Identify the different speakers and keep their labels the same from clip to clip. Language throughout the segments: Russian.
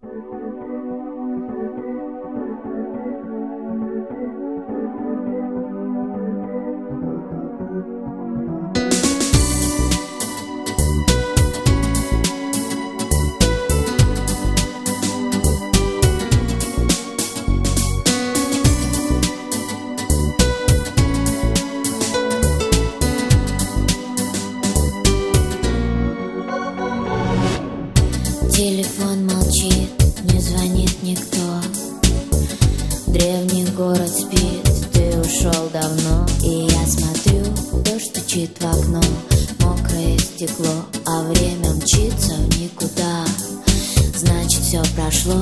Speaker 1: Телефон молчит, не звонит никто. Древний город спит, ты ушел давно. И я смотрю, дождь стучит в окно, мокрое стекло, а время мчится в никуда. Значит, все прошло.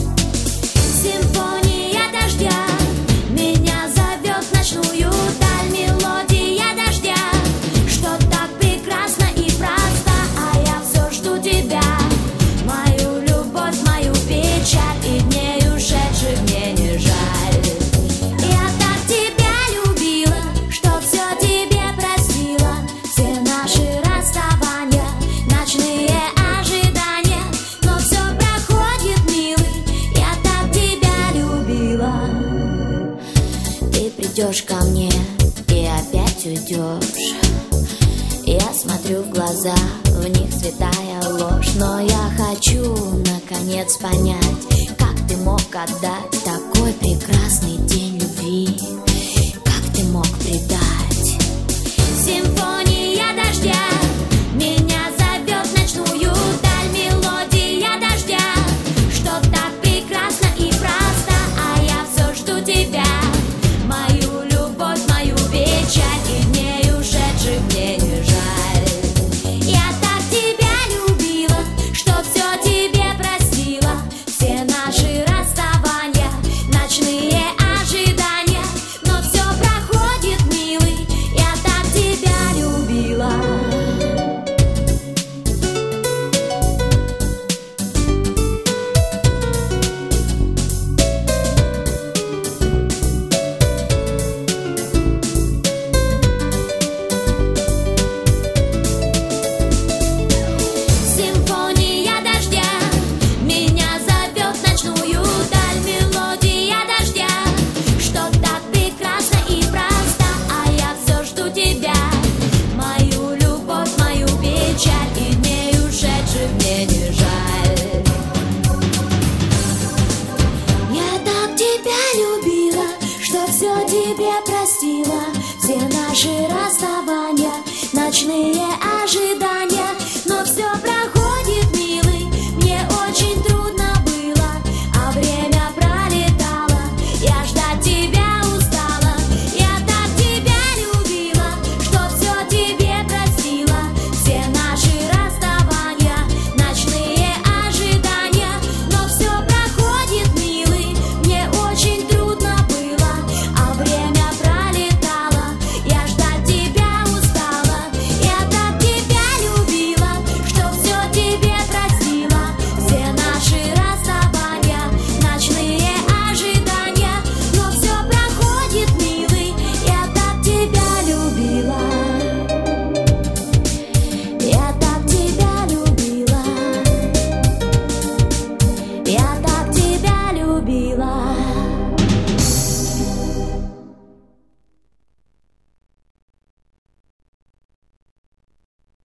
Speaker 1: Симфония дождя меня зовет в ночную даль. Мелодия дождя, что так прекрасно и просто, а я все жду тебя. Мою любовь, мою печаль, и дней ушедших мне не жаль. Я так тебя любила, что все тебе простила. Все наши расставания, ночные ожидания, но все проходит, милый, я так тебя любила. Ты придешь ко мне и опять уйдешь. Я смотрю в глаза, в них святая ложь. Но я хочу наконец понять, как ты мог отдать такой прекрасный